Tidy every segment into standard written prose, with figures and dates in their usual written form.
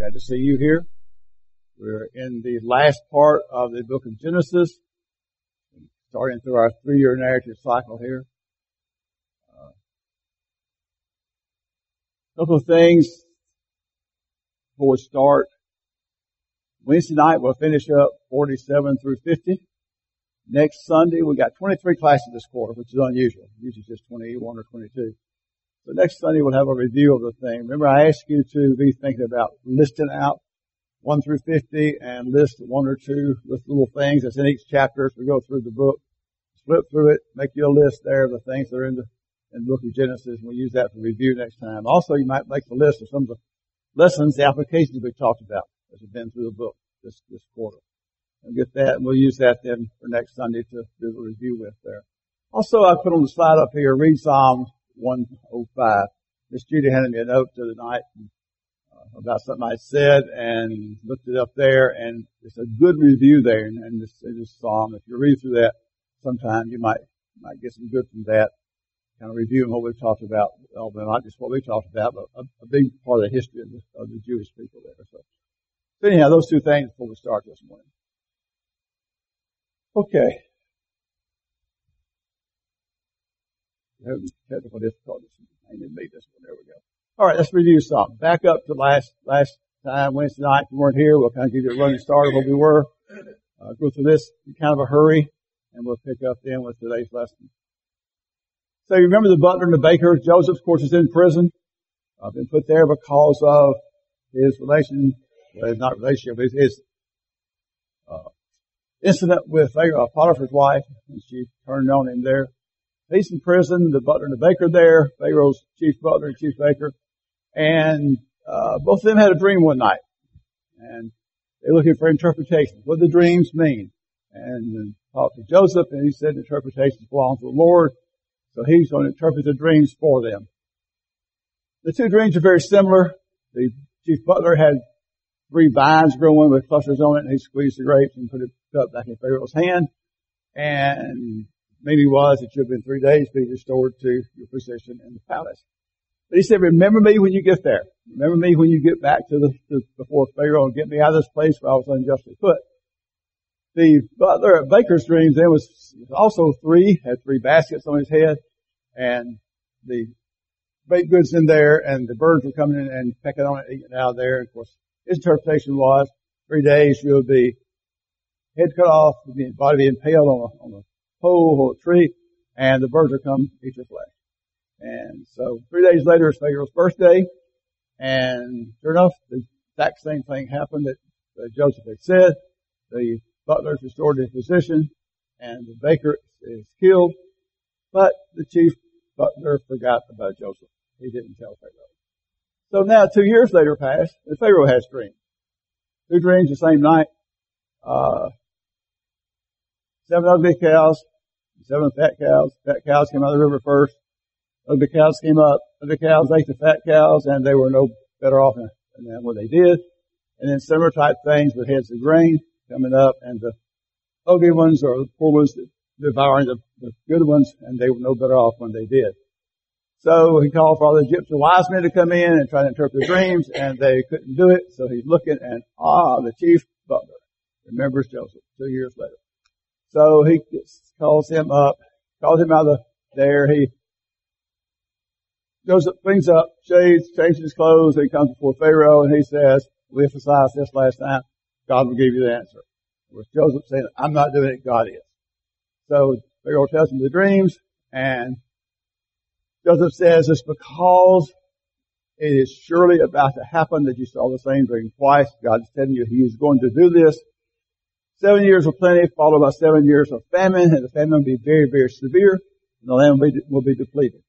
Glad to see you here. We're in the last part of the book of Genesis, starting through our 3-year narrative cycle here. A couple of things before we start. Wednesday night we'll finish up 47 through 50. Next Sunday we got 23 classes this quarter, which is unusual. Usually just 21 or 22. So next Sunday we'll have a review of the thing. Remember I asked you to be thinking about listing out 1 through 50 and list 1 or 2 little things that's in each chapter as we go through the book. Flip through it, make you a list there of the things that are in the book of Genesis, and we'll use that for review next time. Also, you might make the list of some of the lessons, the applications we've talked about as we've been through the book this quarter. And get that, and we'll use that then for next Sunday to do the review with there. Also, I put on the slide up here, read Psalm 105. Miss Judy handed me a note the other night about something I said and looked it up there, and it's a good review there in this psalm. If you read through that sometime, you might get some good from that, kind of reviewing what we've talked about, although not just what we talked about, but a big part of the history of the Jewish people there. So anyhow, those 2 things before we start this morning. Okay. Technical difficulties. I didn't make this one. There we go. All right, let's review something. Back up to last time, Wednesday night. If you weren't here, we'll kind of give you a running start of what we were. Go through this in kind of a hurry, and we'll pick up then with today's lesson. So you remember the butler and the baker. Joseph, of course, is in prison. Been put there because of his relation, well, not relationship, but his incident with Potiphar's wife, and she turned on him there. He's in prison, the butler and the baker there, Pharaoh's chief butler and chief baker, and both of them had a dream one night, and they're looking for interpretations. What do the dreams mean? And talked to Joseph, and he said the interpretations belong to the Lord, so he's going to interpret the dreams for them. The 2 dreams are very similar. The chief butler had 3 vines growing with clusters on it, and he squeezed the grapes and put it up back in Pharaoh's hand, and meaning was it should have been 3 days to be restored to your position in the palace. But he said, remember me when you get there. Remember me when you get back to before Pharaoh and get me out of this place where I was unjustly put. The butler at baker's dreams, there was also 3, had 3 baskets on his head, and the baked goods in there, and the birds were coming in and pecking on it, eating it out of there. And of course, his interpretation was 3 days you'll be head cut off, body be impaled on a pole or a tree, and the birds will come eat your flesh. And so 3 days later is Pharaoh's birthday, and sure enough, the exact same thing happened that Joseph had said. The butler is restored to his position, and the baker is killed, but the chief butler forgot about Joseph. He didn't tell Pharaoh. So now 2 years later passed, and Pharaoh has dreams. 2 dreams the same night. 7 ugly cows, 7 fat cows. Fat cows came out of the river first. Ugly cows came up. Ugly cows ate the fat cows, and they were no better off than what they did. And then similar type things with heads of grain coming up, and the ugly ones or the poor ones devouring the good ones, and they were no better off when they did. So he called for all the Egyptian wise men to come in and try to interpret the dreams, and they couldn't do it. So he's looking, and the chief butler remembers Joseph 2 years later. So he calls him up, calls him out of there. Joseph cleans up, shaves, changes his clothes, and he comes before Pharaoh, and he says, we emphasized this last time, God will give you the answer. With Joseph saying, I'm not doing it, God is. So Pharaoh tells him the dreams, and Joseph says, it's because it is surely about to happen that you saw the same dream twice. God is telling you He is going to do this. 7 years of plenty, followed by 7 years of famine, and the famine will be very, very severe, and the land will be depleted.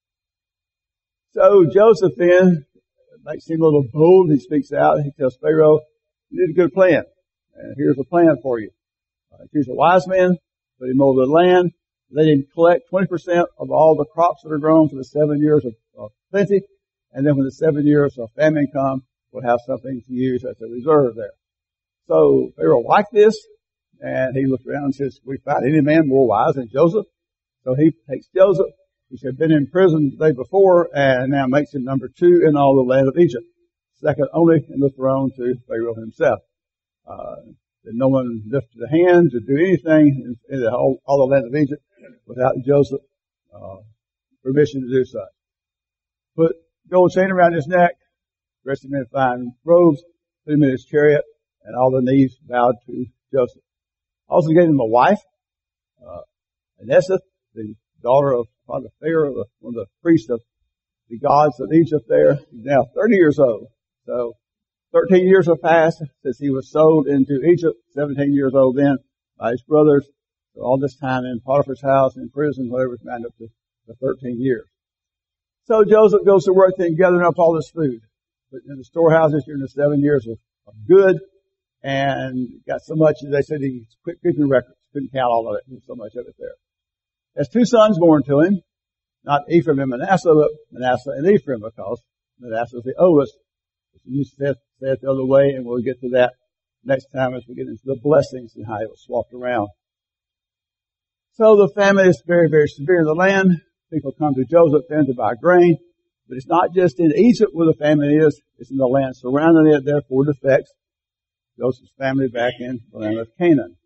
So Joseph then makes him a little bold. He speaks out. He tells Pharaoh, you need a good plan. And here's a plan for you. Choose a wise man, put him over the land. Let him collect 20% of all the crops that are grown for the 7 years of plenty. And then when the 7 years of famine come, we'll have something to use as a reserve there. So Pharaoh liked this, and he looked around and says, we find any man more wise than Joseph. So he takes Joseph, who had been in prison the day before, and now makes him number 2 in all the land of Egypt. second only in the throne to Pharaoh himself. That no one lifted a hand to do anything in all the land of Egypt without Joseph permission to do so. Put gold chain around his neck, dressed him in fine robes, put him in his chariot, and all the knees bowed to Joseph. Also gave him a wife, Aneseth, the daughter of Pharaoh, one of the priests of the gods of Egypt there. He's now 30 years old. So 13 years have passed since he was sold into Egypt, 17 years old then by his brothers. So all this time in Potiphar's house, in prison, whatever's around up to the 13 years. So Joseph goes to work then gathering up all this food. But in the storehouses during the 7 years of good, and got so much, they said he quit keeping records. Couldn't count all of it. There's so much of it there. There's two sons born to him, not Ephraim and Manasseh, but Manasseh and Ephraim, because Manasseh is the oldest. You said it the other way, and we'll get to that next time as we get into the blessings and how it was swapped around. So the famine is very, very severe in the land. People come to Joseph then to buy grain. But it's not just in Egypt where the famine is, it's in the land surrounding it, therefore it affects Joseph's family back in the land of Canaan.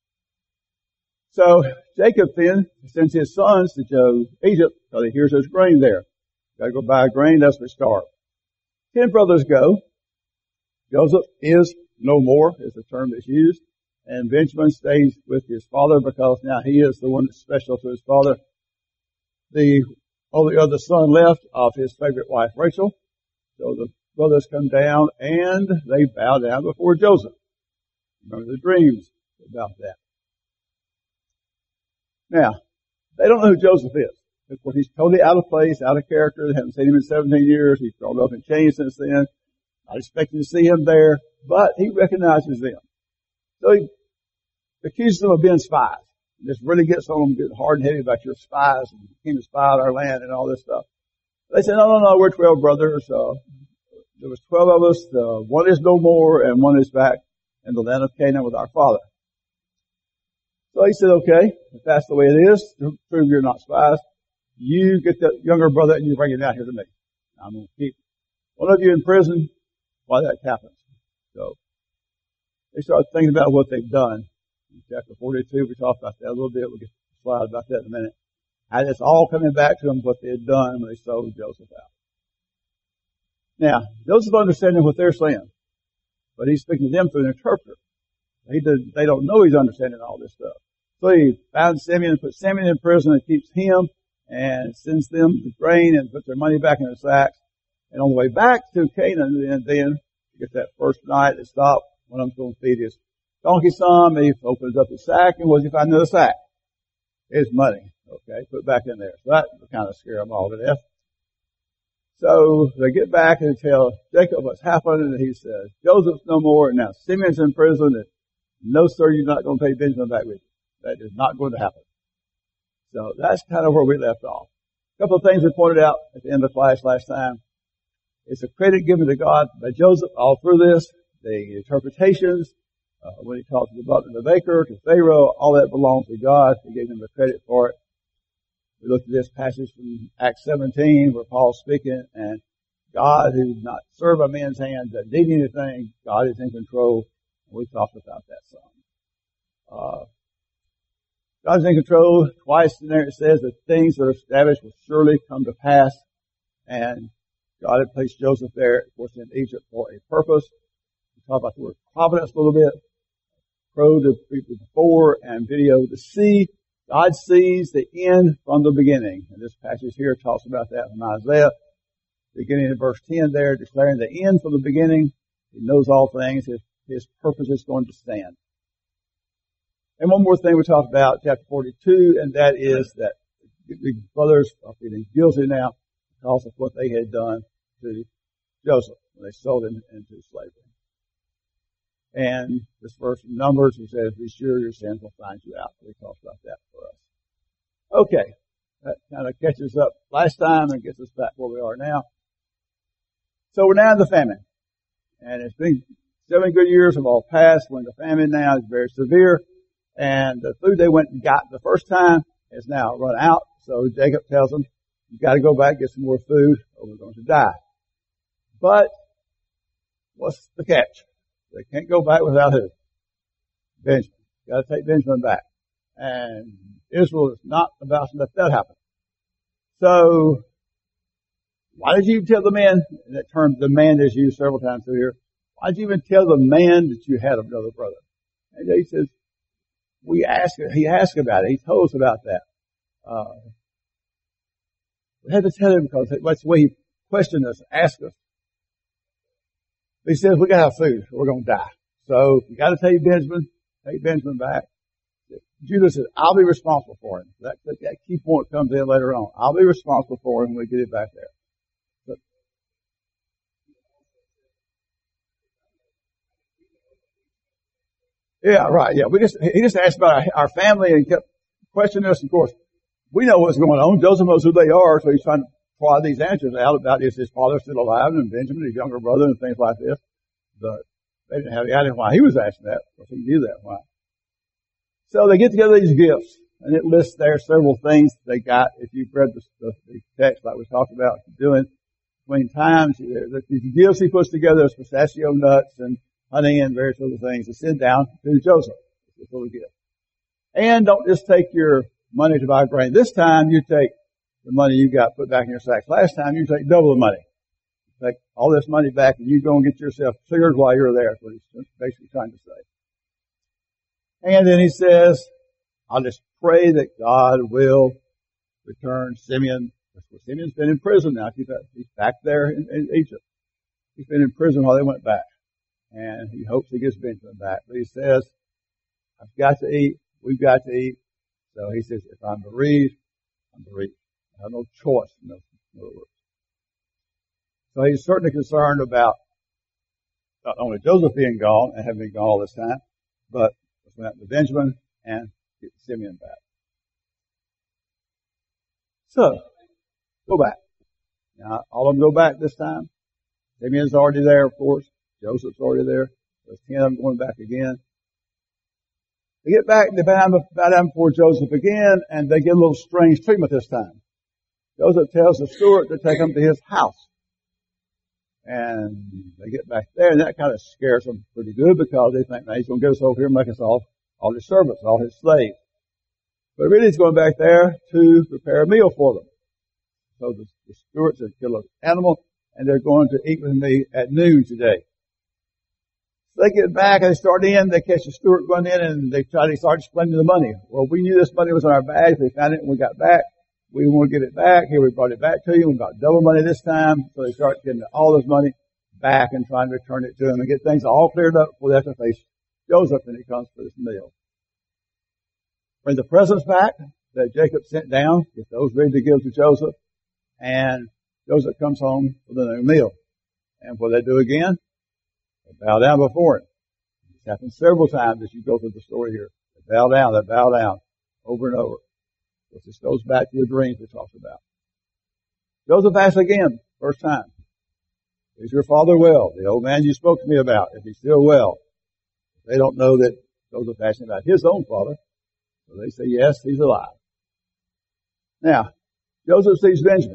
So Jacob then sends his sons to Egypt because he hears there's grain there. Got to go buy grain, that's where we start. 10 brothers go. Joseph is no more, is the term that's used. And Benjamin stays with his father because now he is the one that's special to his father. The only other son left of his favorite wife, Rachel. So the brothers come down and they bow down before Joseph. Remember the dreams about that. Now, they don't know who Joseph is. Of course, he's totally out of place, out of character. They haven't seen him in 17 years. He's grown up and changed since then. Not expecting to see him there, but he recognizes them. So he accuses them of being spies. This really gets on them, getting hard and heavy about your spies and you came to spy out our land and all this stuff. They said, no, we're 12 brothers. There was 12 of us. One is no more and one is back in the land of Canaan with our father. So he said, okay, if that's the way it is, to prove you're not spies, you get that younger brother and you bring him down here to me. I'm going to keep one of you in prison while that happens. So they start thinking about what they've done. In chapter 42, we talked about that a little bit. We'll get a slide about that in a minute. And it's all coming back to them what they had done when they sold Joseph out. Now, Joseph understanding what they're saying, but he's speaking to them through an interpreter. They don't know he's understanding all this stuff. So he found Simeon, puts Simeon in prison and keeps him and sends them the grain and puts their money back in their sacks. And on the way back to Canaan, then you get that first night, they stop. One of them's going to feed his donkey some. He opens up his sack, and what does he find in the sack? His money. Okay, put it back in there. So that will kind of scare them all to death. So they get back and tell Jacob what's happened, and he says, Joseph's no more, and now Simeon's in prison, and no, sir, you're not going to pay Benjamin back with you. That is not going to happen. So that's kind of where we left off. A couple of things we pointed out at the end of the class last time. It's a credit given to God by Joseph all through this. The interpretations, when he talked to the butler and the baker, to Pharaoh, all that belongs to God. He gave him the credit for it. We looked at this passage from Acts 17 where Paul's speaking, and God, who does not serve by man's hand, doesn't need anything. God is in control. And we talked about that some. God's in control. Twice in there it says that things that are established will surely come to pass. And God had placed Joseph there, of course, in Egypt for a purpose. We talked about the word providence a little bit. Pro to before and video to see. God sees the end from the beginning. And this passage here talks about that from Isaiah, beginning in verse 10 there, declaring the end from the beginning. He knows all things. His purpose is going to stand. And one more thing we talked about, chapter 42, and that is that the brothers are feeling guilty now because of what they had done to Joseph when they sold him into slavery. And this verse in Numbers, it says, be sure your sins will find you out. We talked about that for us. Okay. That kind of catches up last time and gets us back where we are now. So we're now in the famine. And it's been 7 good years have all passed when the famine now is very severe. And the food they went and got the first time is now run out. So Jacob tells them, you've got to go back and get some more food or we're going to die. But what's the catch? They can't go back without who? Benjamin. Got to take Benjamin back. And Israel is not about to let that happen. So, why did you tell the man, that term, the man is used several times through here, why did you even tell the man that you had another brother? And he says, he asked about it. He told us about that. We had to tell him because that's the way he questioned us, asked us. He says, we gotta have food, or we're gonna die. So, you gotta take Benjamin back. Judah said, I'll be responsible for him. That key point comes in later on. I'll be responsible for him when we get it back there. But, yeah, right, yeah. He just asked about our family and kept questioning us. Of course, we know what's going on. Joseph knows who they are, so he's trying to provide these answers out about is his father still alive and Benjamin, his younger brother, and things like this. But they didn't have the idea why he was asking that, because he knew that why. So they get together these gifts, and it lists there several things they got. If you've read the text like we talked about doing between times, these gifts he puts together is pistachio nuts and honey and various other things to send down to Joseph. This little gift. And don't just take your money to buy grain. This time you take the money you got put back in your sacks. Last time you take double the money. Take all this money back and you go and get yourself cured while you're there. That's what he's basically trying to say. And then he says, I'll just pray that God will return Simeon. Simeon's been in prison now. He's back there in Egypt. He's been in prison while they went back. And he hopes he gets Benjamin back. But he says, I've got to eat. We've got to eat. So he says, if I'm bereaved, I'm bereaved. I have no choice in other words. So he's certainly concerned about not only Joseph being gone and having been gone all this time, but went to Benjamin and get Simeon back. So, go back. Now, all of them go back this time. Simeon's already there, of course. Joseph's already there. There's 10 of them going back again. They get back, they bow down before Joseph again, and they get a little strange treatment this time. Joseph tells the steward to take them to his house. And they get back there, and that kind of scares them pretty good because they think, now he's going to get us over here and make us all his servants, all his slaves. But really he's going back there to prepare a meal for them. So the stewards have killed an animal, and they're going to eat with me at noon today. So they get back, they start in, they catch the steward going in, and they start explaining the money. Well, we knew this money was in our bags, we found it when we got back. We want to get it back. Here, we brought it back to you. We got double money this time. So they start getting all this money back and trying to return it to him and get things all cleared up before they have to face Joseph when he comes for this meal. Bring the presents back that Jacob sent down. Get those ready to give to Joseph. And Joseph comes home for the new meal. And what they do again? They bow down before him. This happens several times as you go through the story here. They bow down, over and over. This goes back to the dreams we talked about. Joseph asks again, first time, is your father well? The old man you spoke to me about, is he still well? They don't know that Joseph asked about his own father. So they say, yes, he's alive. Now, Joseph sees Benjamin.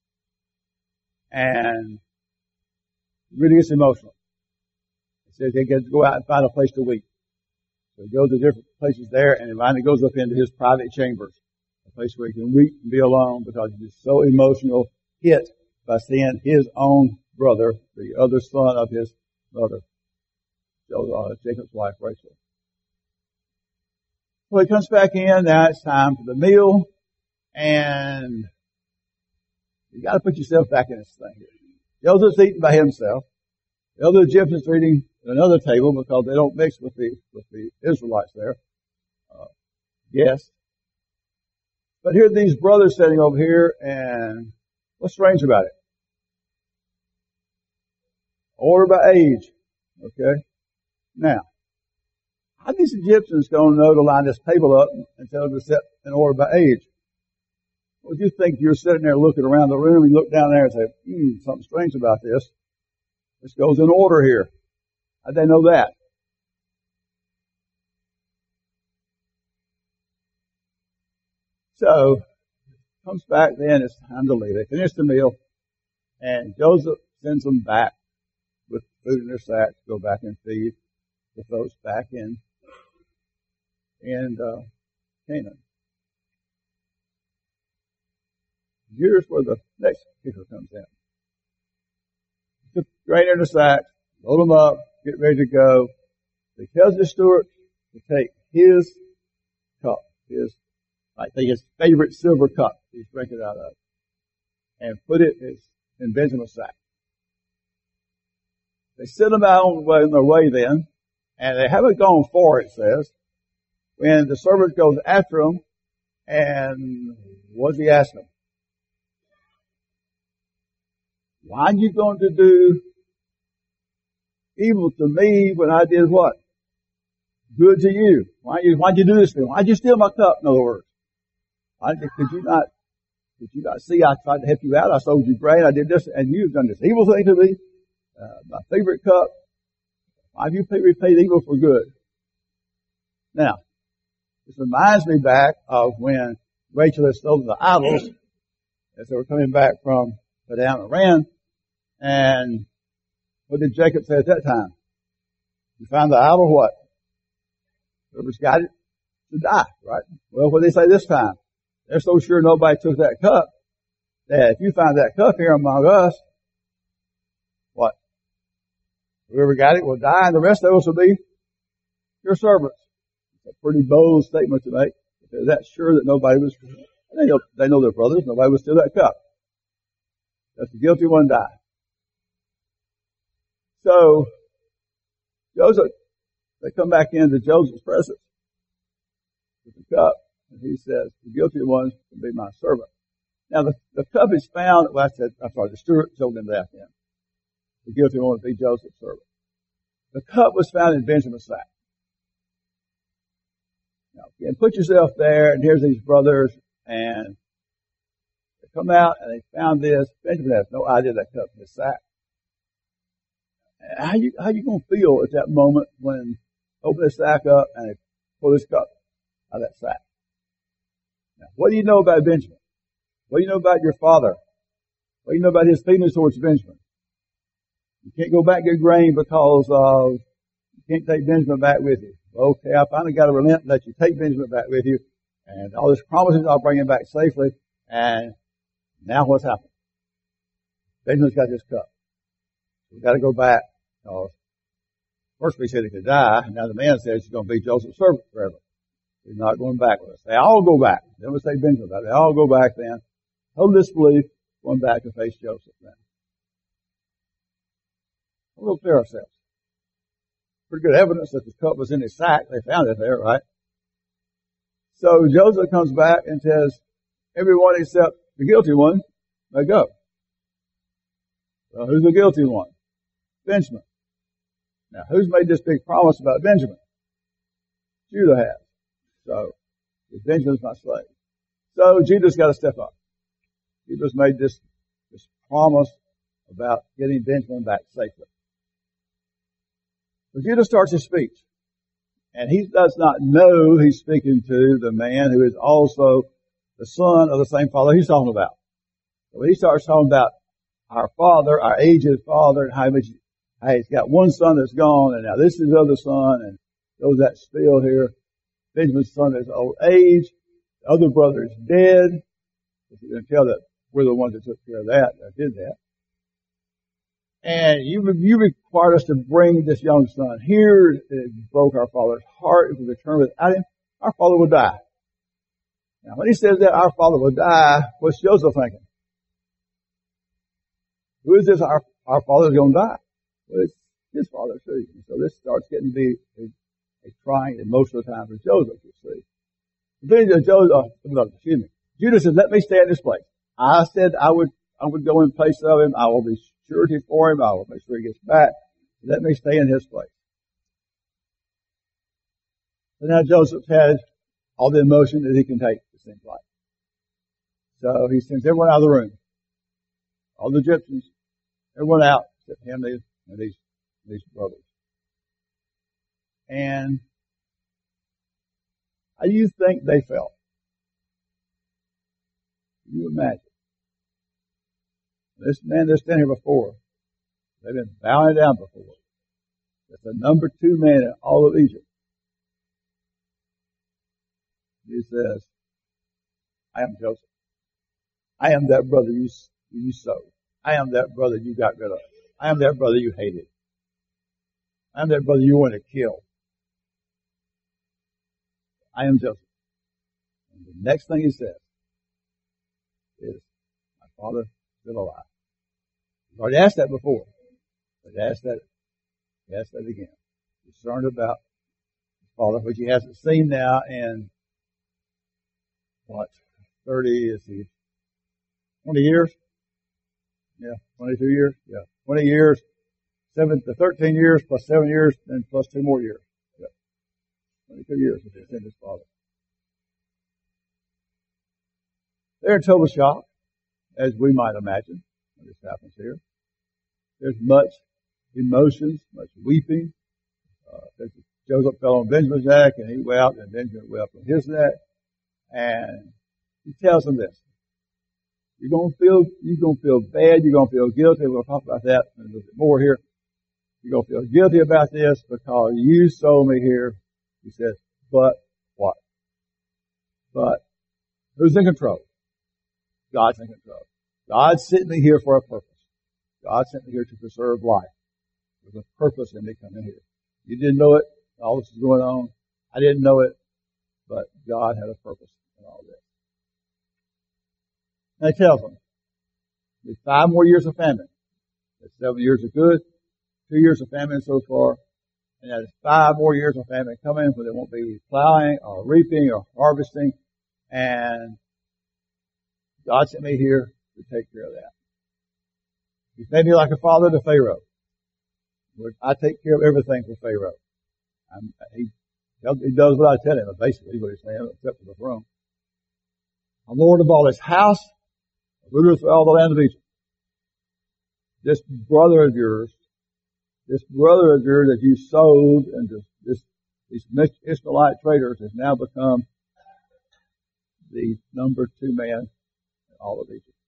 And really gets emotional. He says he gets to go out and find a place to weep. So he goes to different places there, and he finally goes up into his private chambers. A place where he can weep and be alone because he's so emotional, hit by seeing his own brother, the other son of his mother, Jacob's wife, Rachel. Well, he comes back in. Now it's time for the meal, and you got to put yourself back in this thing here. Joseph's eating by himself. The other Egyptians are eating at another table because they don't mix with the Israelites there. Yes. But here are these brothers sitting over here, and what's strange about it? Order by age. Okay? Now, how are these Egyptians going to know to line this table up and tell them to set in order by age? Would you think you're sitting there looking around the room and you look down there and say, something strange about this. This goes in order here. How'd they know that? So, comes back then, it's time to leave. They finish the meal, and Joseph sends them back with food in their sacks, go back and feed the folks back in Canaan. Here's where the next kicker comes in. Took grain in the sacks, load them up, get ready to go. He tells the steward to take his cup, his favorite silver cup he's drinking out of, and put it in Benjamin's sack. They send them out on their way then, and they haven't gone far, it says, when the servant goes after them, and what does he ask them? Why are you going to do evil to me when I did what? Good to you. Why'd you do this to me? Why'd you steal my cup, in other words? Could you not see I tried to help you out? I sold you grain, I did this, and you've done this evil thing to me? My favorite cup. Why have you repaid evil for good? Now, this reminds me back of when Rachel had stolen the idols as they were coming back from Padan Aram. And what did Jacob say at that time? You found the idol, what? Whoever's got it to die, right? Well, what did they say this time? They're so sure nobody took that cup that if you find that cup here among us, what? Whoever got it will die, and the rest of us will be your servants. It's a pretty bold statement to make. Because that's sure that nobody was, they know their brothers, nobody would steal that cup. Let the guilty one die. So, Joseph, they come back into Joseph's presence with the cup, and he says, the guilty one will be my servant. Now, the cup is found, the steward showed him that then. The guilty one would be Joseph's servant. The cup was found in Benjamin's sack. Now, again, put yourself there, and here's these brothers, and they come out, and they found this. Benjamin has no idea that cup's in his sack. How you gonna feel at that moment when they open the sack up and they pull this cup out of that sack? Now, what do you know about Benjamin? What do you know about your father? What do you know about his feelings towards Benjamin? You can't go back and get grain because you can't take Benjamin back with you. Okay, I finally got to relent and let you take Benjamin back with you. And all this promises I'll bring him back safely. And now what's happened? Benjamin's got this cup. We've got to go back. First we said he could die, and now the man says he's going to be Joseph's servant forever. He's not going back with us. They all go back. Then we say Benjamin back. They all go back then. Hold disbelief, going back to face Joseph then. We'll clear ourselves. Pretty good evidence that the cup was in his sack. They found it there, right? So Joseph comes back and says, everyone except the guilty one may go. So who's the guilty one? Benjamin. Now, who's made this big promise about Benjamin? Judah has. So, Benjamin's my slave. So, Judah's got to step up. Judah's made this promise about getting Benjamin back safely. So, Judah starts his speech. And he does not know he's speaking to the man who is also the son of the same father he's talking about. So, he starts talking about our father, our aged father, and how much, hey, he's got one son that's gone, and now this is his other son, and goes that spiel here. Benjamin's son is old age. The other brother is dead. You can tell that we're the ones that took care of that did that. And you required us to bring this young son here. It broke our father's heart. If we return without him, our father will die. Now, when he says that our father will die, what's Joseph thinking? Who is this? Our father's going to die. Well, it's his father too. And so this starts getting to be a trying emotional time for Joseph, you see. Then Judah says, let me stay in this place. I said I would go in place of him. I will be surety for him. I will make sure he gets back. Let me stay in his place. So now Joseph has all the emotion that he can take, it seems like. So he sends everyone out of the room. All the Egyptians, everyone out, except him and these brothers. And how do you think they felt? Can you imagine? This man that's standing here before They've been bowing down before. That's the number 2 man in all of Egypt. He says, I am Joseph. I am that brother you sold. I am that brother you got rid of. I am that brother you hated. I am that brother you wanted to kill. I am Joseph. And the next thing he says is, my father is still alive. He's already asked that before. But he asked that again. Concerned about his father, which he hasn't seen now in, 20 years? Yeah, 22 years? Yeah, 20 years, 13 years plus 7 years, and plus 2 more years. Yeah, 22 years since he's seen his father. They're in total shock, as we might imagine when this happens here. There's much emotions, much weeping. Joseph fell on Benjamin's neck, and he wept, and Benjamin wept on his neck. And he tells them this. You're gonna feel bad, you're gonna feel guilty. We'll talk about that in a little bit more here. You're gonna feel guilty about this because you sold me here. He says, but what? But who's in control? God's in control. God sent me here for a purpose. God sent me here to preserve life. There's a purpose in me coming here. You didn't know it. All this is going on. I didn't know it, but God had a purpose in all this. And he tells them, there's 5 more years of famine. There's 7 years of good, 2 years of famine so far, and there's 5 more years of famine coming where there won't be plowing or reaping or harvesting, and God sent me here to take care of that. He's made me like a father to Pharaoh. I take care of everything for Pharaoh. He does what I tell him, basically what he's saying, except for the throne. I'm Lord of all his house, ruler for all the land of Egypt. This brother of yours that you sold into these Ishmaelite traders has now become the number 2 man in all of Egypt.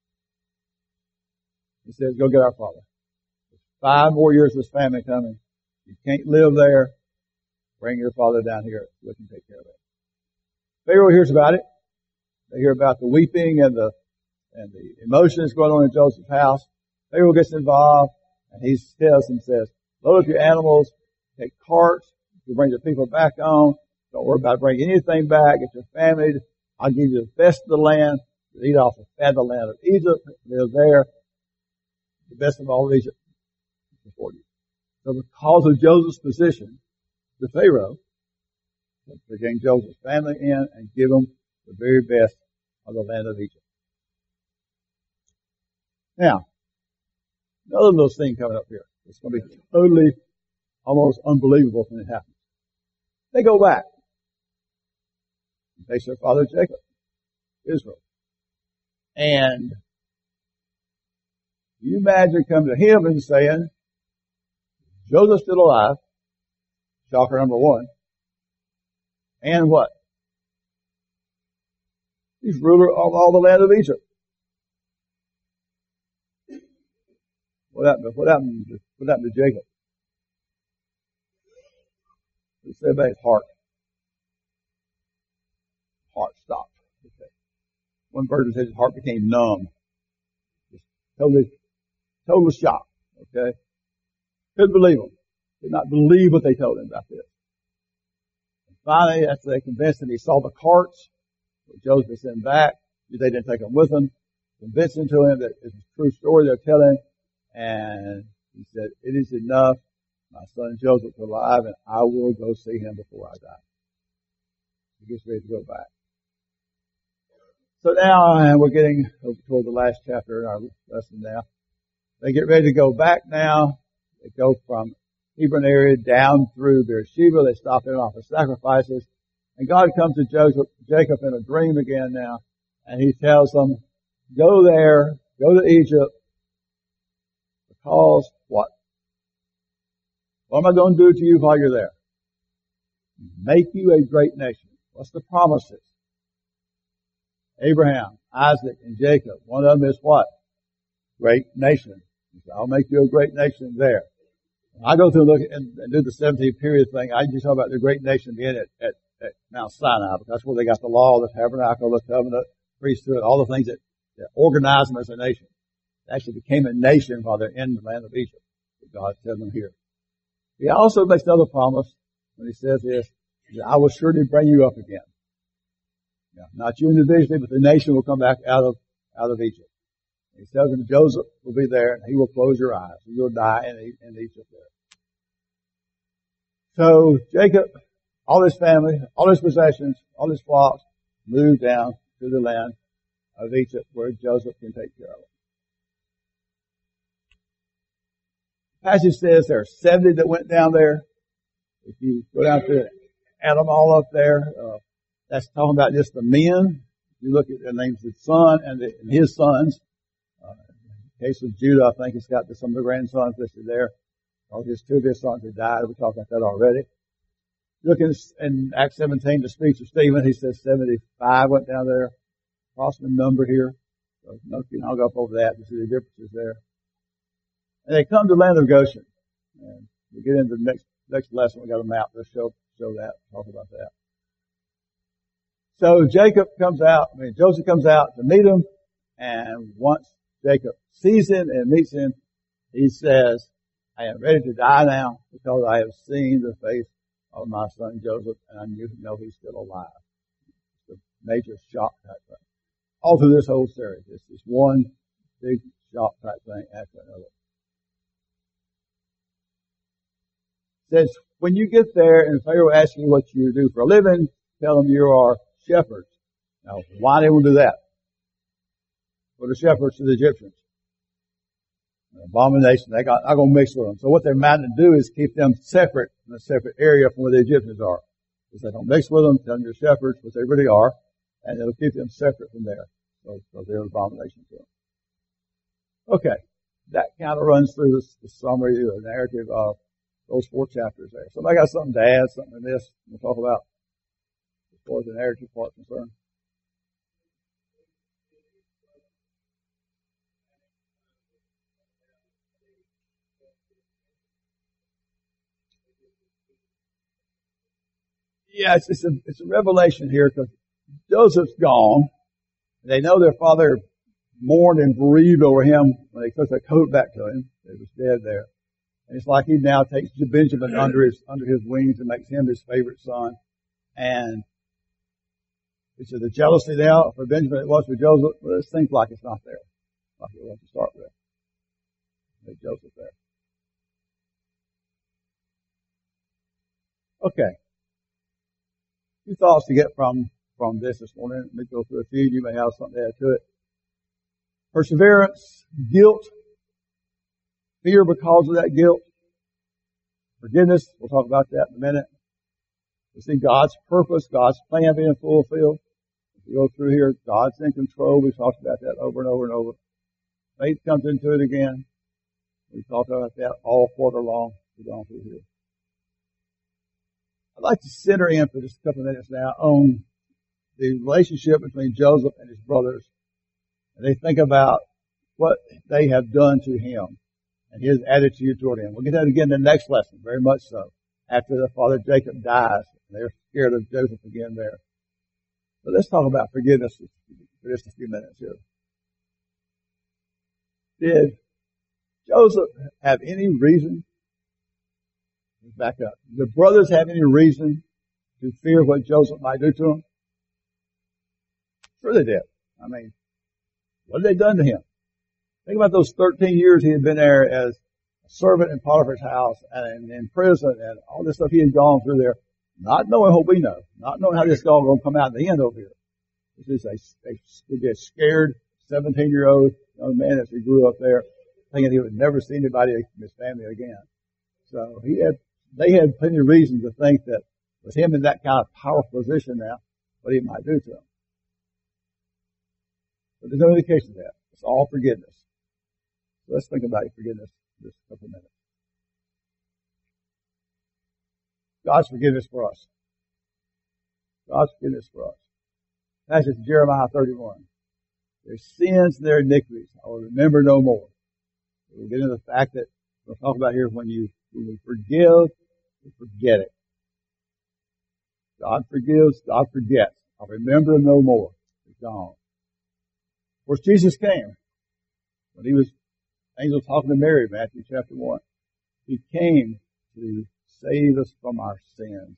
He says, go get our father. There's 5 more years of this famine coming. You can't live there. Bring your father down here so we can take care of it. Pharaoh hears about it. They hear about the weeping and the emotions going on in Joseph's house. Pharaoh gets involved and he tells them, says, load up your animals, take carts to bring the people back on. Don't worry about bringing anything back. Get your family. I'll give you the best of the land. You eat off the fat of the land of Egypt. Live there. The best of all of Egypt before you. So because of Joseph's position, the Pharaoh to bring Joseph's family in and give them the very best of the land of Egypt. Now, another little thing coming up here. It's going to be totally, almost unbelievable when it happens. They go back. They face their father Jacob, Israel. And you imagine coming to him and saying, Joseph's still alive. Shocker number 1. And what? He's ruler of all the land of Egypt. What happened to Jacob? It said about his heart. Heart stopped. Okay. One version says his heart became numb. Just total shock. Okay. Couldn't believe him. Did not believe what they told him about this. And finally, after they convinced him, he saw the carts that Joseph sent back. They didn't take them with them. Convincing to him that it's a true story they're telling. And he said, it is enough. My son Joseph is alive and I will go see him before I die. He gets ready to go back. So now we're getting toward the last chapter in our lesson now. They get ready to go back now. They go from Hebron area down through Beersheba. They stop there and offer sacrifices. And God comes to Jacob in a dream again now. And he tells them, go there, go to Egypt. Because what? What am I going to do to you while you're there? Make you a great nation. What's the promises? Abraham, Isaac, and Jacob. One of them is what? Great nation. He said, I'll make you a great nation there. When I go through and look and do the 17th period thing, I just talk about the great nation being at Mount Sinai, because that's where they got the law, the tabernacle, the covenant, priesthood, all the things that organized them as a nation. They actually became a nation while they're in the land of Egypt. God tells them here. He also makes another promise when he says this, that I will surely bring you up again. Yeah, not you individually, but the nation will come back out of Egypt. He tells them Joseph will be there and he will close your eyes. And you'll die in Egypt there. So Jacob, all his family, all his possessions, all his flocks moved down to the land of Egypt where Joseph can take care of it. The passage says there are 70 that went down there. If you go down to add them all up there, that's talking about just the men. If you look at the names of the son and his sons. In the case of Judah, I think it's got some of the grandsons listed there. All his two of his sons had died. We talked about that already. Look in Acts 17, the speech of Stephen, he says 75 went down there. Approximate number here. So I'll go up over that to see the differences there. And they come to the land of Goshen. And we get into the next lesson. We got a map to show that, talk about that. So Joseph comes out to meet him, and once Jacob sees him and meets him, he says, I am ready to die now because I have seen the face of my son Joseph, and I know he's still alive. It's a major shock type thing. All through this whole series, it's just one big shock type thing after another. It says, when you get there and Pharaoh asks you what you do for a living, tell him you are shepherds. Now, why they will do that? For the shepherds to the Egyptians. An abomination. They're not going to mix with them. So what they're meant to do is keep them separate in a separate area from where the Egyptians are. Because they don't mix with them, tell them they're shepherds, which they really are, and it'll keep them separate from there. So they're an abomination to them. Okay. That kind of runs through the summary, the narrative of those 4 chapters there. Somebody got something to add, something in this we'll talk about as far as the narrative part is concerned? Yeah, it's a revelation here because Joseph's gone. They know their father mourned and bereaved over him when they took their coat back to him. He was dead there. And it's like he now takes Benjamin under his wings and makes him his favorite son. And it's the jealousy now for Benjamin it was for Joseph. Well, it seems like it's not there. Like it was to start with. There's Joseph there. Okay. 2 thoughts to get from this morning. Let me go through a few. You may have something to add to it. Perseverance, guilt, fear because of that guilt, forgiveness. We'll talk about that in a minute. We see God's purpose, God's plan being fulfilled. If we go through here, God's in control. We've talked about that over and over and over. Faith comes into it again. We've talked about that all quarter long. We've gone through here. I'd like to center in for just a couple of minutes now on the relationship between Joseph and his brothers. And they think about what they have done to him and his attitude toward him. We'll get that again in the next lesson, very much so. After the father Jacob dies, they're scared of Joseph again there. But let's talk about forgiveness for just a few minutes here. Did Joseph have any reason? Let's back up. Did the brothers have any reason to fear what Joseph might do to them? Sure they did. I mean, what had they done to him? Think about those 13 years he had been there as a servant in Potiphar's house and in prison and all this stuff he had gone through there, not knowing what we know, not knowing how this is all going to come out in the end over here. This is a scared 17-year-old young man as he grew up there, thinking he would never see anybody from his family again. So they had plenty of reason to think that with him in that kind of powerful position now, what he might do to them. But there's no indication of that. It's all forgiveness. So let's think about forgiveness for just a couple of minutes. God's forgiveness for us. God's forgiveness for us. Passage Jeremiah 31. Their sins and their iniquities I will remember no more. We'll get into the fact that we'll talk about here when we forgive, we forget it. God forgives, God forgets. I'll remember no more. It's gone. Of course, Jesus came. When he was, angel talking to Mary, Matthew chapter 1. He came to save us from our sins.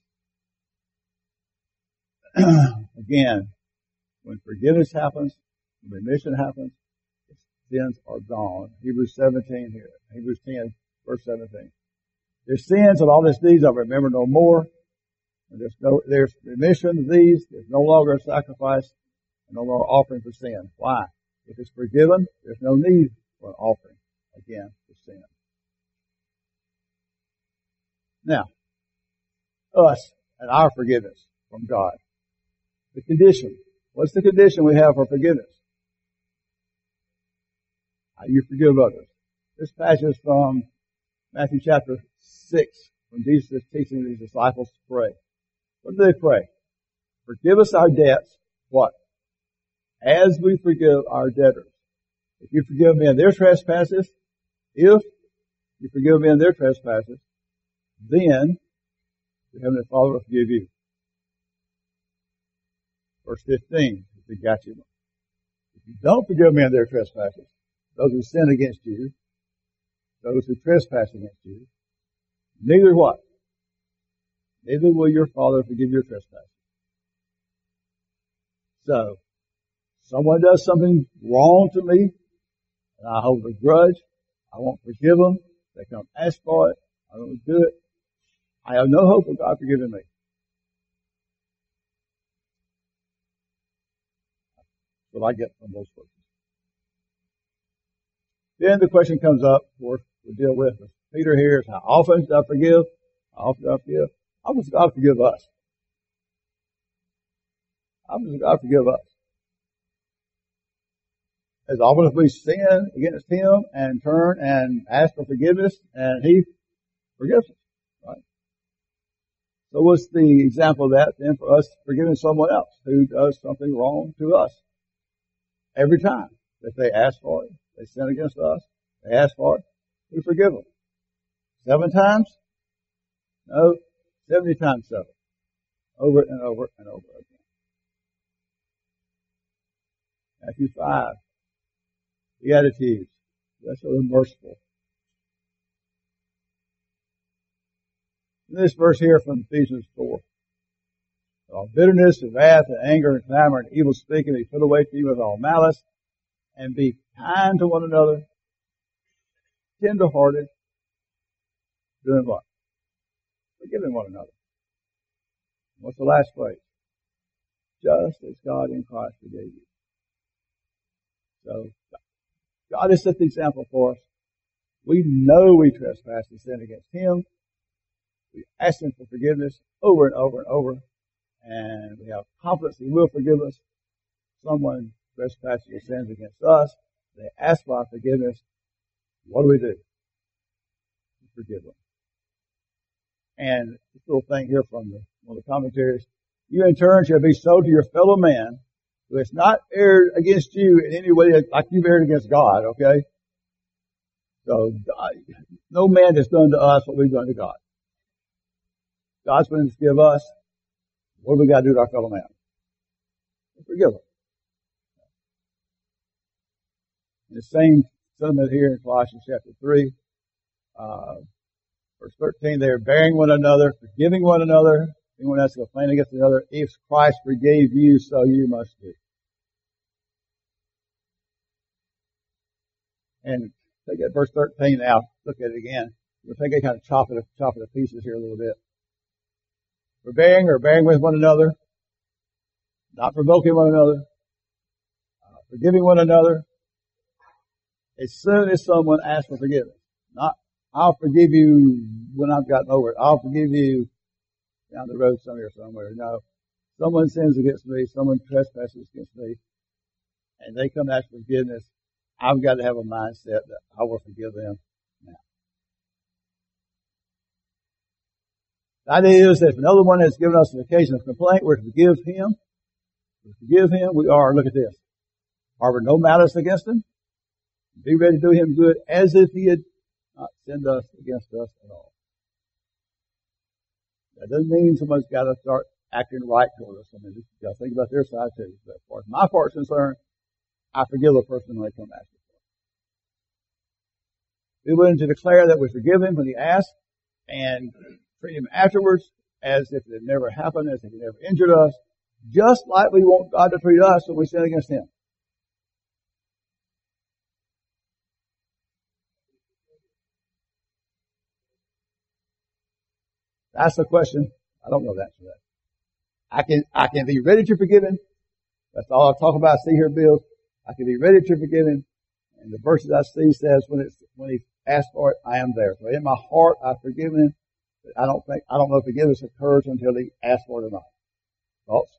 Again, when forgiveness happens, when remission happens, sins are gone. Hebrews 17 here. Hebrews 10, verse 17. Their sins and all his deeds I remember no more. And there's remission of these. There's no longer a sacrifice and no longer offering for sin. Why? If it's forgiven, there's no need for an offering again for sin. Now, us and our forgiveness from God. The condition. What's the condition we have for forgiveness? How you forgive others. This passage is from Matthew chapter 6, when Jesus is teaching his disciples to pray. What do they pray? Forgive us our debts. What? As we forgive our debtors. If you forgive men their trespasses, if you forgive men their trespasses, then the Heavenly Father will forgive you. Verse 15, if he got you. If you don't forgive men their trespasses, those who sin against you, those who trespass against you, neither what? Neither will your Father forgive your trespasses. So, someone does something wrong to me, and I hold a grudge, I won't forgive them, they come ask for it, I don't do it, I have no hope of God forgiving me. That's what I get from those verses. Then the question comes up, of course, we deal with it. Peter here is, how often do I forgive? How often do I forgive? How does God forgive us? How does God forgive us? As often as we sin against Him and turn and ask for forgiveness, and He forgives us, right? So what's the example of that then for us forgiving someone else who does something wrong to us? Every time that they ask for it, they sin against us, they ask for it, we forgive them. 7 times? No, 70 times 7. Over and over and over again. Matthew 5. Beatitudes. Blessed are the merciful. In this verse here from Ephesians 4. All bitterness and wrath and anger and clamor and evil speaking be put away from you with all malice, and be kind to one another, tender-hearted, doing what? Forgiving one another. What's the last phrase? Just as God in Christ forgave you. So, God has set the example for us. We know we trespass and sin against Him. We ask Him for forgiveness over and over and over. And we have confidence He will forgive us. Someone trespasses or sins against us. They ask for our forgiveness. What do? We forgive them. And this little thing here from one of the commentaries. You in turn shall be so to your fellow man who has not erred against you in any way like you've erred against God, okay? So, no man has done to us what we've done to God. God's going to forgive us. What do we got to do to our fellow man? Forgive them. The same sentiment here in Colossians chapter 3, verse 13, they are bearing one another, forgiving one another. Anyone else complaining against another, if Christ forgave you, so you must do. And take that verse 13 now, look at it again. We'll take it kind of chop it to pieces here a little bit. Forbearing or bearing with one another, not provoking one another, forgiving one another. As soon as someone asks for forgiveness, not, I'll forgive you when I've gotten over it. I'll forgive you down the road somewhere. No. Someone sins against me, someone trespasses against me, and they come to ask for forgiveness. I've got to have a mindset that I will forgive them now. The idea is that if another one has given us an occasion of complaint, we're to forgive him. We are, look at this, harbor no malice against him. Be ready to do him good as if he had not sinned us against us at all. That doesn't mean someone's got to start acting right toward us. I mean, you got to think about their side too. But as far as my part's concerned, I forgive a person when they come ask me for it. Be willing to declare that we forgive him when he asks and treat him afterwards as if it had never happened, as if he never injured us, just like we want God to treat us when we sin against him. That's the question. I don't know the answer to that. I can be ready to forgive him. That's all I'll talk about. See here, Bill. I can be ready to forgive him. And the verses I see says when he asks for it, I am there. So in my heart, I forgive him. But I don't know if forgiveness occurs until he asks for it or not. Thoughts?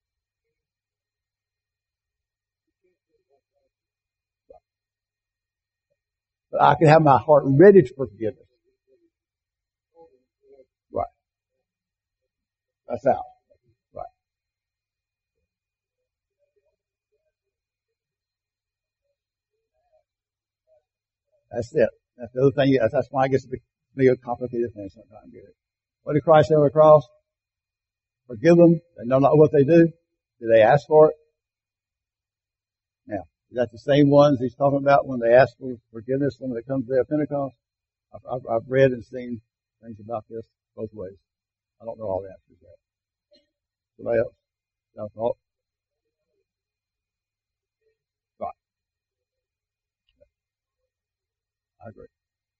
But I can have my heart ready for forgiveness. Right. That's out. Right. That's it. That's the other thing. That's why it gets to be a complicated thing sometimes. What did Christ say on the cross? Forgive them. They know not what they do. Did they ask for it? Now, is that the same ones he's talking about when they ask for forgiveness when they come to the day of Pentecost? I've read and seen things about this both ways. I don't know all the answers yet. Somebody else? Got a thought? Right. I agree.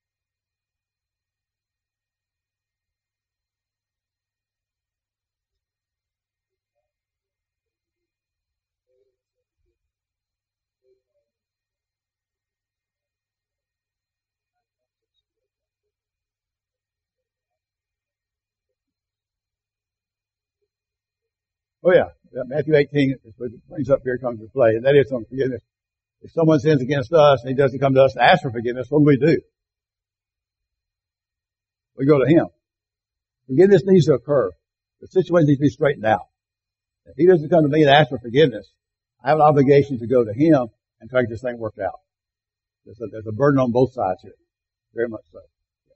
Oh yeah. Matthew 18 brings up here comes to play, and that is on forgiveness. If someone sins against us and he doesn't come to us to ask for forgiveness, what do? We go to him. Forgiveness needs to occur. The situation needs to be straightened out. If he doesn't come to me to ask for forgiveness, I have an obligation to go to him and try to get this thing worked out. There's a burden on both sides here. Very much so.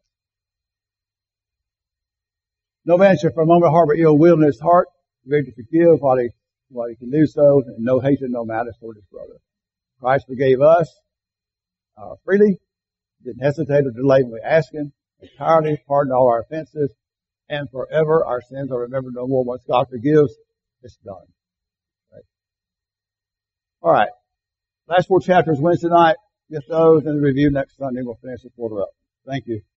No man shall for a moment harbor ill will in his heart, ready to forgive while he can do so, and no hatred, no malice toward his brother. Christ forgave us freely, didn't hesitate or delay when we asked him, entirely pardoned all our offenses, and forever our sins are remembered no more. Once God forgives, it's done. Right? All right. Last 4 chapters Wednesday night. Get those and review next Sunday. We'll finish the quarter up. Thank you.